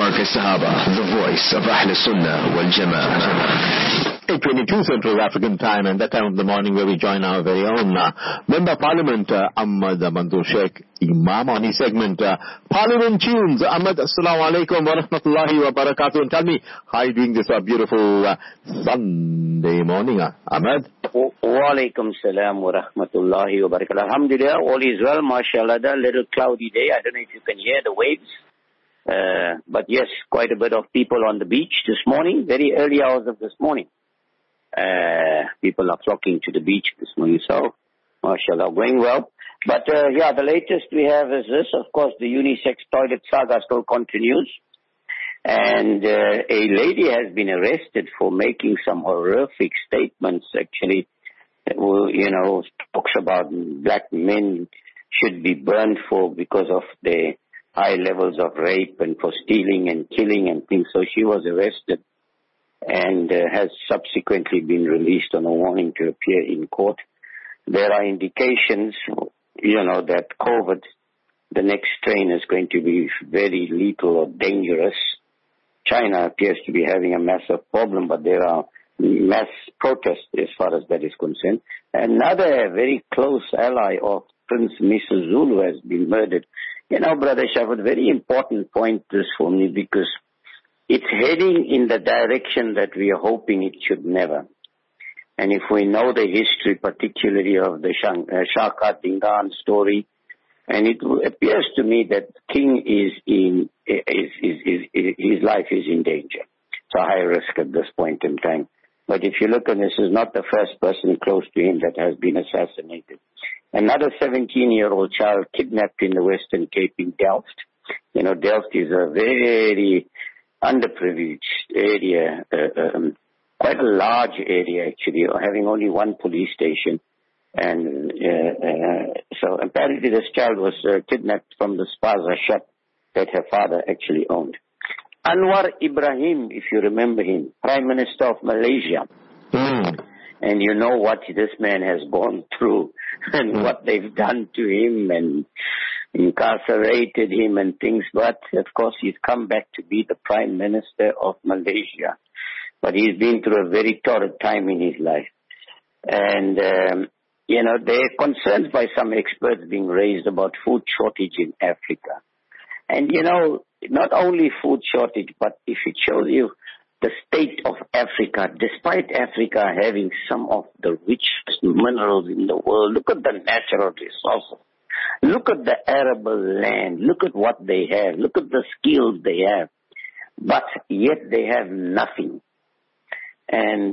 Marcus Sahaba, the voice of Ahl Sunnah wal Jama'ah. 8:22 Central African Time, and that time of the morning where we join our very own Member of Parliament, Ahmad Manzoor Sheikh Imam, on his segment, Parliament Tunes. Ahmad, Assalamu alaikum wa rahmatullahi wa barakatuh. And tell me, how are you doing this beautiful Sunday morning, Ahmad? Wa alaikum salam wa rahmatullahi wa barakatuh. Alhamdulillah, all is well, mashallah. A little cloudy day. I don't know if you can hear the waves. But yes, quite a bit of people on the beach this morning, very early hours of this morning. People are flocking to the beach this morning, so mashallah, going well. But the latest we have is this. Of course, the unisex toilet saga still continues. And a lady has been arrested for making some horrific statements, actually. Talks about black men should be burned because of their high levels of rape and for stealing and killing and things. So she was arrested and has subsequently been released on a warning to appear in court. There are indications, that COVID, the next strain, is going to be very lethal or dangerous. China appears to be having a massive problem, but there are mass protests as far as that is concerned. Another very close ally of Prince Misuzulu has been murdered. Brother Shafat, very important point this for me, because it's heading in the direction that we are hoping it should never. And if we know the history, particularly of the Shaka Dingaan story, and it appears to me that King his life is in danger. It's a high risk at this point in time. But if you look, and this is not the first person close to him that has been assassinated. Another 17-year-old child kidnapped in the Western Cape in Delft. Delft is a very underprivileged area, quite a large area actually, having only one police station. And so apparently this child was kidnapped from the Spaza shop that her father actually owned. Anwar Ibrahim, if you remember him, Prime Minister of Malaysia. And you know what this man has gone through and what they've done to him and incarcerated him and things. But, of course, he's come back to be the Prime Minister of Malaysia. But he's been through a very torrid time in his life. And, there are concerns by some experts being raised about food shortage in Africa. And, not only food shortage, but if it shows you the state of Africa, despite Africa having some of the richest minerals in the world, look at the natural resources. Look at the arable land. Look at what they have. Look at the skills they have. But yet they have nothing. And,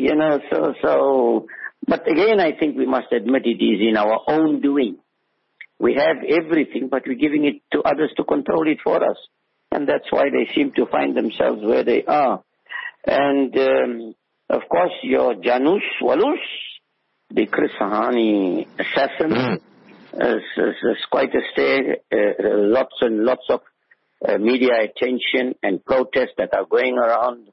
but again, I think we must admit it is in our own doing. We have everything, but we're giving it to others to control it for us. And that's why they seem to find themselves where they are. And, of course, your Janus Walus, the Chris Hani assassin, is quite a stay. Lots and lots of media attention and protests that are going around,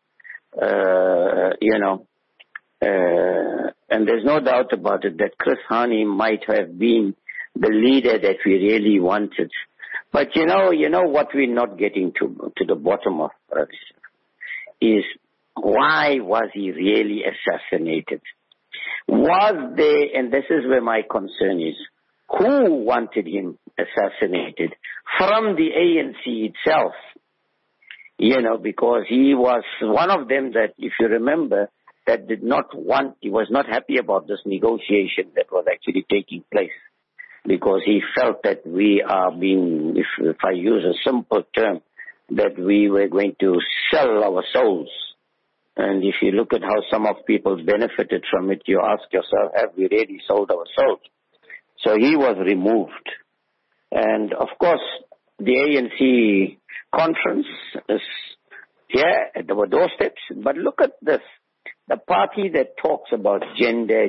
and there's no doubt about it that Chris Hani might have been the leader that we really wanted. But you know what we're not getting to the bottom of is why was he really assassinated? Was there, and this is where my concern is, who wanted him assassinated from the ANC itself? Because he was one of them that, if you remember, that did not want, he was not happy about this negotiation that was actually taking place. Because he felt that we are being, if I use a simple term, that we were going to sell our souls. And if you look at how some of people benefited from it, you ask yourself, have we really sold our souls? So he was removed. And of course, the ANC conference is here at our doorsteps. But look at this. The party that talks about gender.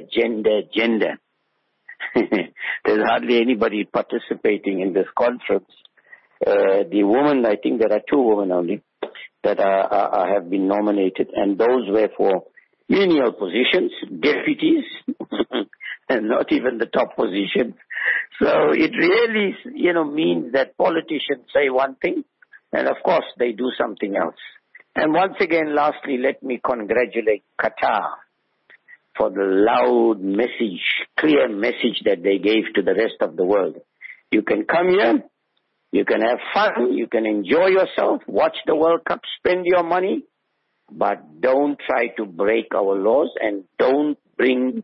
There's hardly anybody participating in this conference. The women, I think there are 2 women only that have been nominated, and those were for menial positions, deputies, and not even the top positions. So it really, means that politicians say one thing, And of course, they do something else. And once again, lastly, let me congratulate Qatar for the loud message, clear message that they gave to the rest of the world. You can come here, you can have fun, you can enjoy yourself, watch the World Cup, spend your money, but don't try to break our laws and don't bring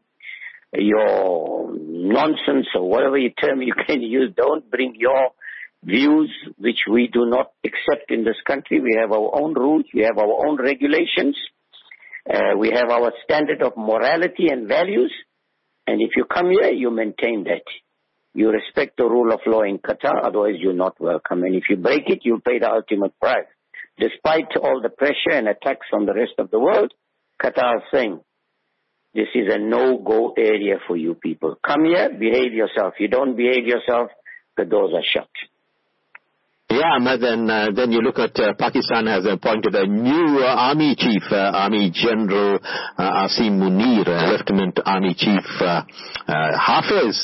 your nonsense or whatever term you can use. Don't bring your views which we do not accept in this country. We have our own rules, we have our own regulations, we have our standard of morality and values, and if you come here, you maintain that. You respect the rule of law in Qatar, otherwise you're not welcome. And if you break it, you'll pay the ultimate price. Despite all the pressure and attacks from the rest of the world, Qatar is saying, this is a no-go area for you people. Come here, behave yourself. You don't behave yourself, the doors are shut. Yeah, Ahmed, and then you look at Pakistan has appointed a new army chief, Army General Asim Munir, Lieutenant Army Chief Hafiz.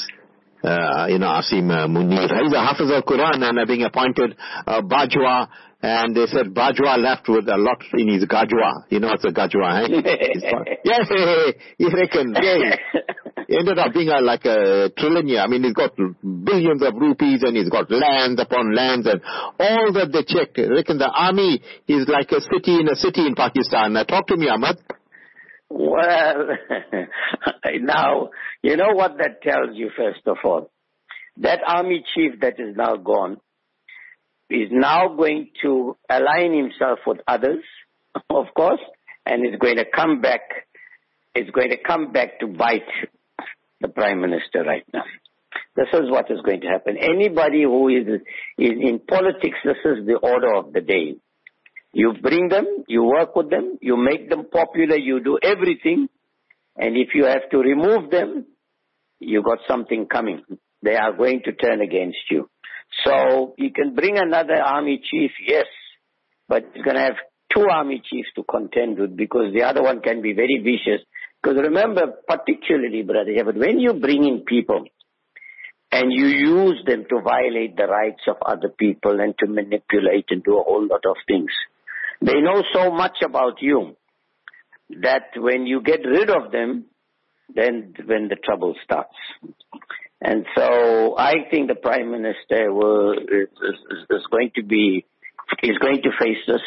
Asim Munir. He's a Hafiz al-Quran and being appointed Bajwa, and they said Bajwa left with a lot in his Gajwa. You know what's a Gajwa, eh? Yes, you reckon, yeah. He ended up being like a trillionaire. I mean, he's got billions of rupees and he's got lands upon lands and all that they check. I reckon the army is like a city in Pakistan. Talk to me, Ahmad. Well, now, you know what that tells you, first of all? That army chief that is now gone is now going to align himself with others, of course, and is going to come back. It's going to come back to bite the Prime Minister right now. This is what is going to happen. Anybody who is in politics, this is the order of the day. You bring them, you work with them, you make them popular, you do everything, and if you have to remove them, you got something coming. They are going to turn against you. So you can bring another army chief, yes, but you're going to have two army chiefs to contend with because the other one can be very vicious. Because remember, particularly, brother, but when you bring in people and you use them to violate the rights of other people and to manipulate and do a whole lot of things, they know so much about you that when you get rid of them, then when the trouble starts. And so I think the Prime Minister is going to face this,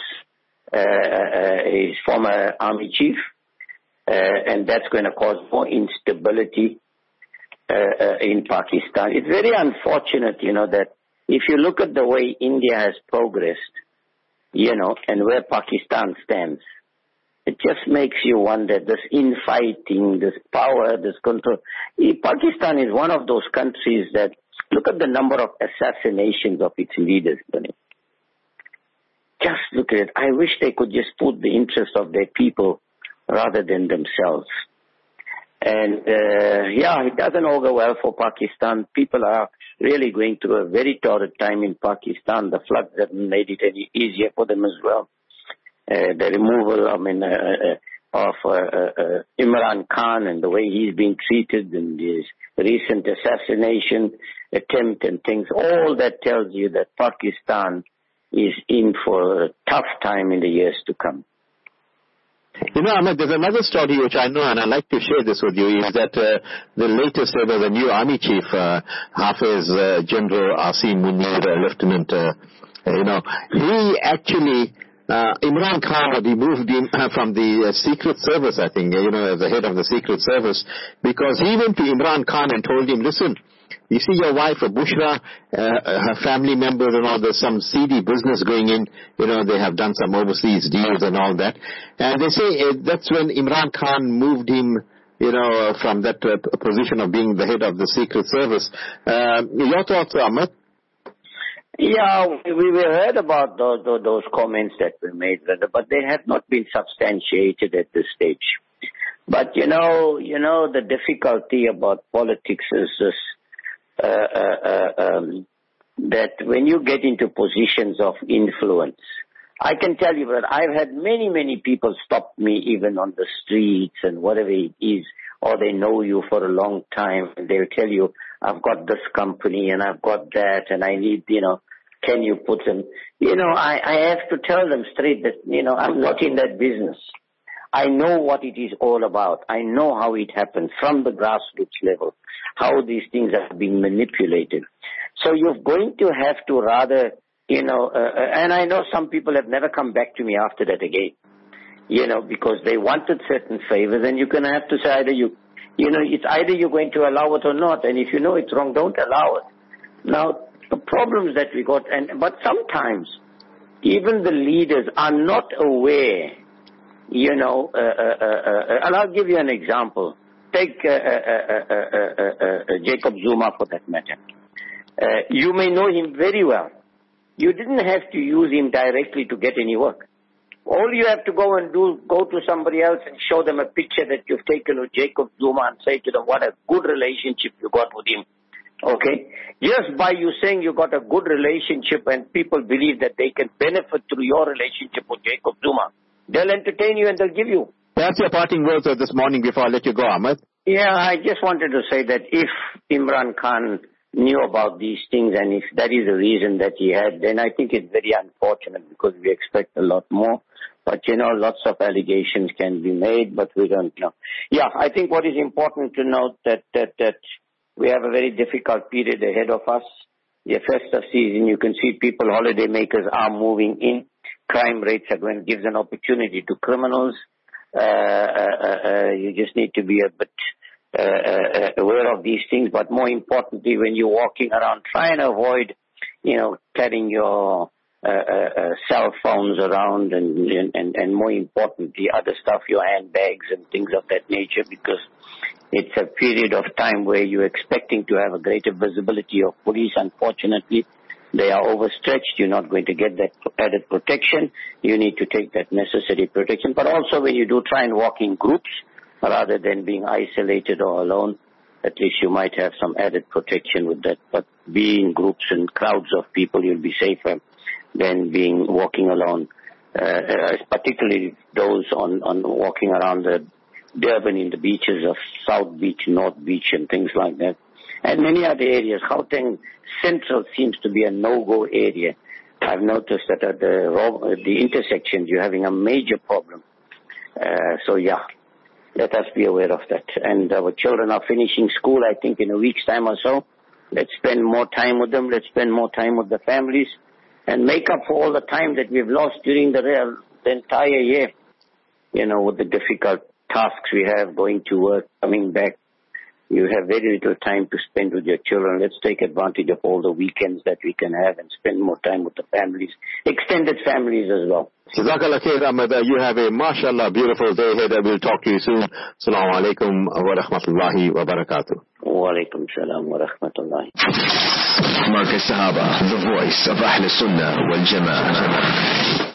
his former army chief, and that's going to cause more instability in Pakistan. It's very unfortunate, that if you look at the way India has progressed, and where Pakistan stands, it just makes you wonder, this infighting, this power, this control. Pakistan is one of those countries that, look at the number of assassinations of its leaders. Just look at it. I wish they could just put the interest of their people rather than themselves. And, it doesn't augur well for Pakistan. People are really going through a very torrid time in Pakistan. The floods haven't made it any easier for them as well. The removal, of Imran Khan and the way he's being treated and his recent assassination attempt and things, all that tells you that Pakistan is in for a tough time in the years to come. Ahmed, there's another story which I know and I'd like to share this with you, is that the latest, the new army chief, Hafiz General Asim Munir, Lieutenant, he actually, Imran Khan removed him from the Secret Service, I think, as the head of the Secret Service, because he went to Imran Khan and told him, listen, you see your wife, Bushra, her family members and all, there's some seedy business going in. They have done some overseas deals and all that. And they say that's when Imran Khan moved him, from that position of being the head of the Secret Service. Your thoughts, Ahmed? Yeah, we heard about those comments that were made, but they have not been substantiated at this stage. But, the difficulty about politics is this. That when you get into positions of influence, I can tell you that I've had many, many people stop me even on the streets and whatever it is, or they know you for a long time and they'll tell you, I've got this company and I've got that and I need, Can you put them? I have to tell them straight that, I'm not in that business. I know what it is all about. I know how it happens from the grassroots level, how these things are being manipulated. So you're going to have to rather, and I know some people have never come back to me after that again, because they wanted certain favors, and you're going to have to say it's either you're going to allow it or not, and if you know it's wrong, don't allow it. Now, the problems that we got, but sometimes even the leaders are not aware, and I'll give you an example. Take Jacob Zuma for that matter. You may know him very well. You didn't have to use him directly to get any work. All you have to go to somebody else and show them a picture that you've taken with Jacob Zuma and say to them what a good relationship you got with him. Okay? Just by you saying you got a good relationship and people believe that they can benefit through your relationship with Jacob Zuma, they'll entertain you and they'll give you. Perhaps your parting words of this morning before I let you go, Ahmed. Yeah, I just wanted to say that if Imran Khan knew about these things and if that is the reason that he had, then I think it's very unfortunate because we expect a lot more. But, lots of allegations can be made, but we don't know. Yeah, I think what is important to note that we have a very difficult period ahead of us. The festive season, you can see people, holiday makers are moving in. Crime rates are going to give an opportunity to criminals. You just need to be a bit aware of these things. But more importantly, when you're walking around, try and avoid, carrying your cell phones around and more importantly, other stuff, your handbags and things of that nature, because it's a period of time where you're expecting to have a greater visibility of police. Unfortunately, they are overstretched. You're not going to get that added protection. You need to take that necessary protection. But also when you do try and walk in groups rather than being isolated or alone, at least you might have some added protection with that. But being in groups and crowds of people, you'll be safer than walking alone, particularly those on walking around the Durban in the beaches of South Beach, North Beach and things like that. And many other areas. Gauteng Central seems to be a no-go area. I've noticed that at the intersections you're having a major problem. So yeah, let us be aware of that. And our children are finishing school, I think, in a week's time or so. Let's spend more time with them. Let's spend more time with the families and make up for all the time that we've lost during the entire year. With the difficult tasks we have, going to work, coming back. You have very little time to spend with your children. Let's take advantage of all the weekends that we can have and spend more time with the families, extended families as well. Jazakallah khair, Ahmed. You have a, mashallah, beautiful day ahead. We'll talk to you soon. Assalamu alaikum wa rahmatullahi wa barakatuh. Wa alaikum salam wa rahmatullahi. Marcus Sahaba, the voice of Ahl Sunnah wal Jama'ah.